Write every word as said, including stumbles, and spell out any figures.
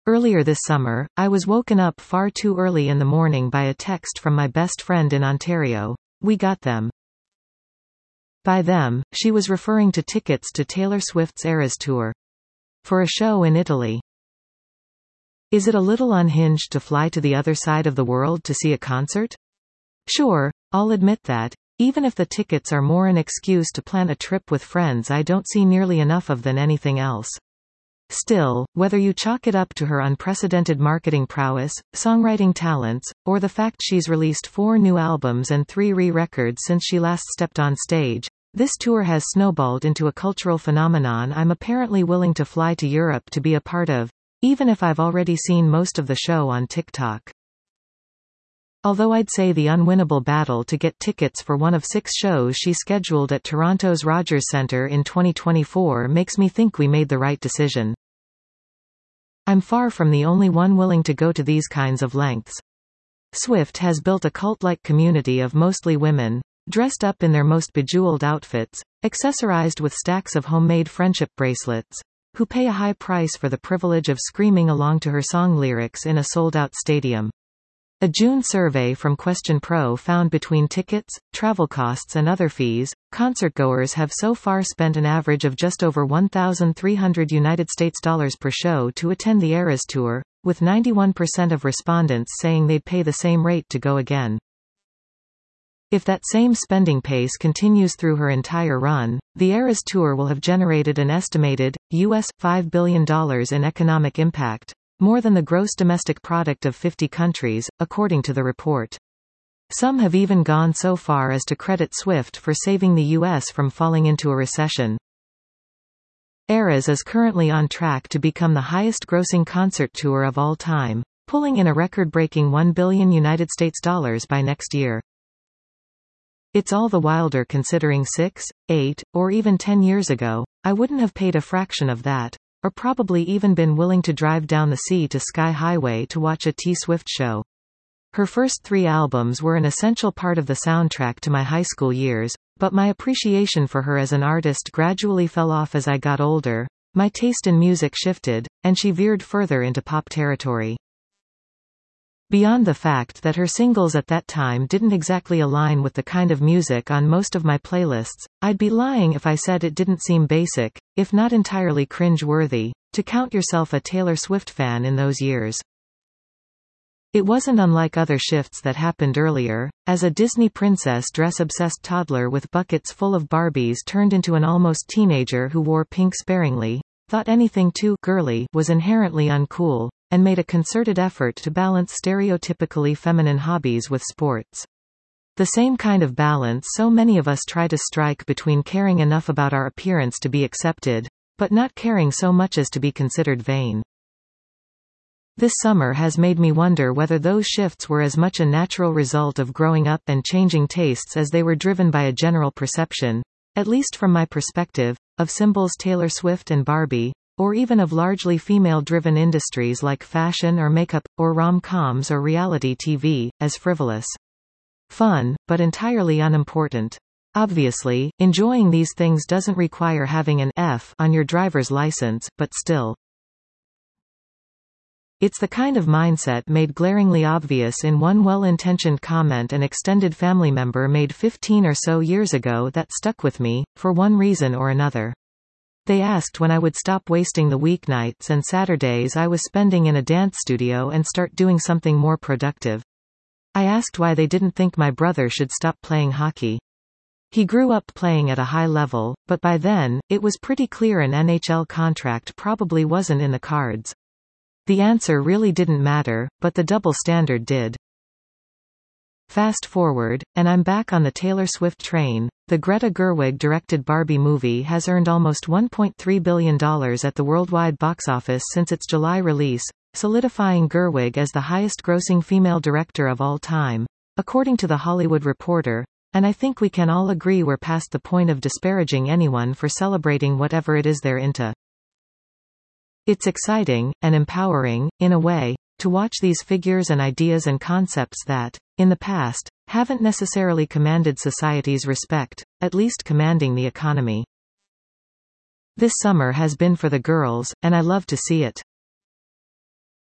Earlier this summer, I was woken up far too early in the morning by a text from my best friend in Ontario. We got them. By them, she was referring to tickets to Taylor Swift's Eras Tour. For a show in Italy. Is it a little unhinged to fly to the other side of the world to see a concert? Sure, I'll admit that. Even if the tickets are more an excuse to plan a trip with friends I don't see nearly enough of than anything else. Still, whether you chalk it up to her unprecedented marketing prowess, songwriting talents, or the fact she's released four new albums and three re-records since she last stepped on stage, this tour has snowballed into a cultural phenomenon I'm apparently willing to fly to Europe to be a part of, even if I've already seen most of the show on TikTok. Although I'd say the unwinnable battle to get tickets for one of six shows she scheduled at Toronto's Rogers Centre in twenty twenty-four makes me think we made the right decision. I'm far from the only one willing to go to these kinds of lengths. Swift has built a cult-like community of mostly women, dressed up in their most bejeweled outfits, accessorized with stacks of homemade friendship bracelets, who pay a high price for the privilege of screaming along to her song lyrics in a sold-out stadium. A June survey from Question Pro found between tickets, travel costs and other fees, concertgoers have so far spent an average of just over one thousand three hundred United States dollars per show to attend the Eras Tour, with ninety-one percent of respondents saying they'd pay the same rate to go again. If that same spending pace continues through her entire run, the Eras Tour will have generated an estimated U S five billion dollars in economic impact, more than the gross domestic product of fifty countries, according to the report. Some have even gone so far as to credit Swift for saving the U S from falling into a recession. Eras is currently on track to become the highest-grossing concert tour of all time, pulling in a record-breaking one billion United States dollars by next year. It's all the wilder considering six, eight, or even ten years ago, I wouldn't have paid a fraction of that, or probably even been willing to drive down the sea to Sky Highway to watch a T Swift show. Her first three albums were an essential part of the soundtrack to my high school years, but my appreciation for her as an artist gradually fell off as I got older, my taste in music shifted, and she veered further into pop territory. Beyond the fact that her singles at that time didn't exactly align with the kind of music on most of my playlists, I'd be lying if I said it didn't seem basic, if not entirely cringe-worthy, to count yourself a Taylor Swift fan in those years. It wasn't unlike other shifts that happened earlier, as a Disney princess dress-obsessed toddler with buckets full of Barbies turned into an almost teenager who wore pink sparingly, thought anything too girly was inherently uncool, and made a concerted effort to balance stereotypically feminine hobbies with sports. The same kind of balance so many of us try to strike between caring enough about our appearance to be accepted, but not caring so much as to be considered vain. This summer has made me wonder whether those shifts were as much a natural result of growing up and changing tastes as they were driven by a general perception, at least from my perspective, of symbols Taylor Swift and Barbie, or even of largely female-driven industries like fashion or makeup, or rom-coms or reality T V, as frivolous. Fun, but entirely unimportant. Obviously, enjoying these things doesn't require having an F on your driver's license, but still. It's the kind of mindset made glaringly obvious in one well-intentioned comment an extended family member made fifteen or so years ago that stuck with me, for one reason or another. They asked when I would stop wasting the weeknights and Saturdays I was spending in a dance studio and start doing something more productive. I asked why they didn't think my brother should stop playing hockey. He grew up playing at a high level, but by then, it was pretty clear an N H L contract probably wasn't in the cards. The answer really didn't matter, but the double standard did. Fast forward, and I'm back on the Taylor Swift train. The Greta Gerwig-directed Barbie movie has earned almost one point three billion dollars at the worldwide box office since its July release, solidifying Gerwig as the highest-grossing female director of all time, according to The Hollywood Reporter, and I think we can all agree we're past the point of disparaging anyone for celebrating whatever it is they're into. It's exciting, and empowering, in a way, to watch these figures and ideas and concepts that, in the past, haven't necessarily commanded society's respect, at least commanding the economy. This summer has been for the girls, and I love to see it.